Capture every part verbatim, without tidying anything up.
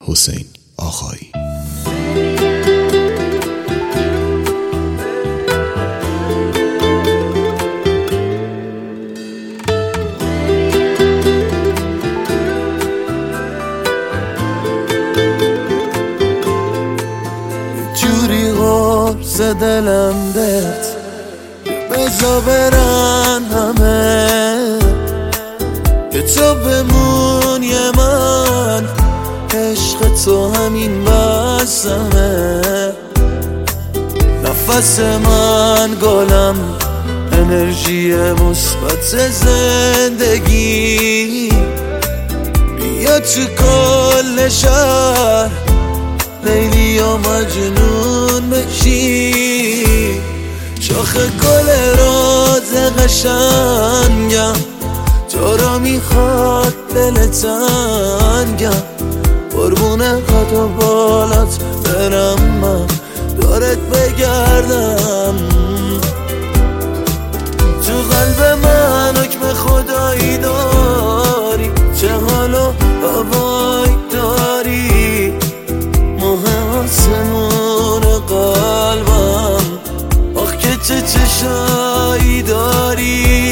حسین آقایی. جوری غرز دلم بهت بزا برن همه که تو بمونی من، عشق تو همین بسمه. نفس من گلم، انرژی مثبت زندگی، بیا تو کل شهر لیلی و مجنون بشی. شاخ گل روز قشنگم، تو را میخواد دل تنگم، قربونه قد و بالات برم من، دارت بگردم. تو قلب من حکم خدایی داری، چه حال و هوایی داری، ماه آسمون قلبم، آخ که چه چشایی داری.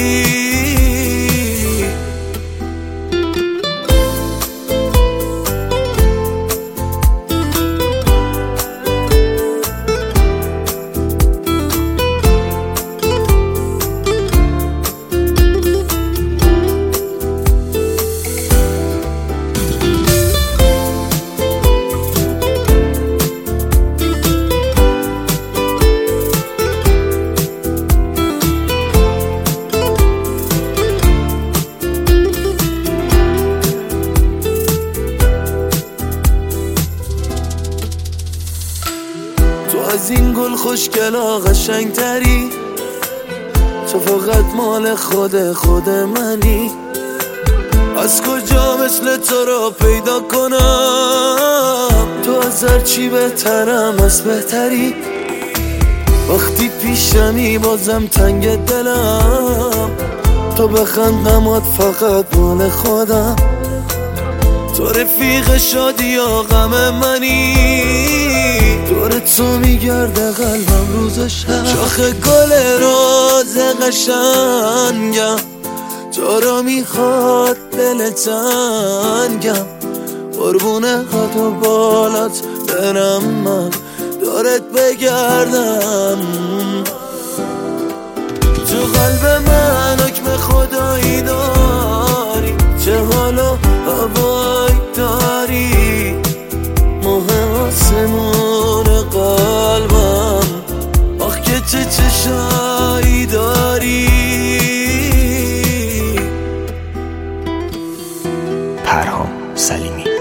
تو از این گل خوشگلا قشنگ تری، تو فقط مال خود خود منی. از کجا مثل تو رو پیدا کنم، تو از هرچی بهترم از بهتری. وقتی پیشمی بازم تنگ دلم، تو بخندم فقط مال خودم. تو رفیق شادی و غم منی، دور تو میگرده قلبم روز و شب. شاخ گل روز قشنگم، تو را میخواد دل تنگم، قربونه قد و بالات برم من، دارت بگردم. تو قلب من حکم خدایی داری، چه حال و هوایی داری، ماه آسمون قلبم، آخ که چه چشایی داری. پرهام سلیمی.